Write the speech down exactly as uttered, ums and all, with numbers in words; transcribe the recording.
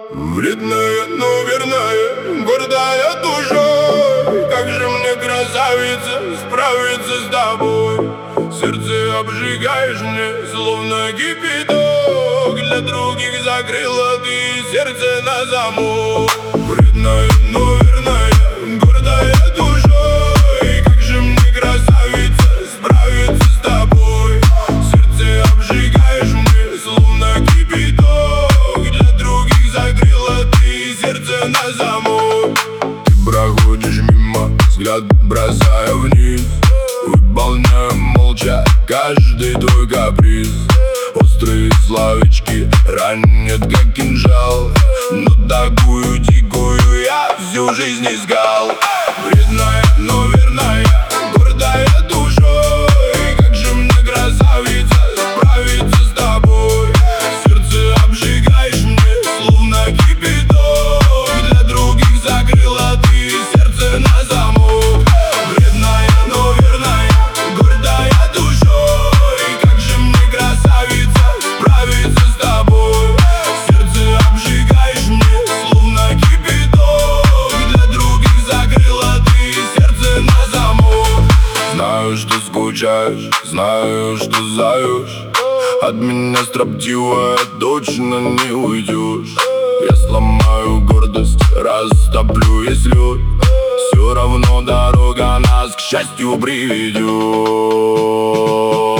Вредная, но верная, гордая душой. Как же мне, красавица, справиться с тобой? Сердце обжигаешь мне, словно кипяток. Для других закрыла ты сердце на замок. Вредная, но верная, гордая душой. Как же мне, красавица, справиться с тобой? Сердце обжигаешь мне, словно кипяток. Для других закрыла ты сердце на замок. Ты проходишь мимо, взгляд бросая вниз. Выполняю молча каждый твой каприз. Острые словечки ранят, как кинжал, но такую дикую я всю жизнь искал. Вредная, но верная, гордая душой. Как же мне, красавица, справиться с тобой? Сердце обжигаешь мне, словно кипяток. Для других закрыла ты сердце на замок. Вредная, но верная, гордая душой. Как же мне, красавица, справиться с тобой? Сердце обжигаешь мне, словно кипяток. Для других закрыла ты сердце на замок. Знаю, что скучаешь, знаю, что зовешь. От меня строптивая точно не уйдешь. Я сломаю гордость, растоплю, если все равно дорога нас к счастью приведет.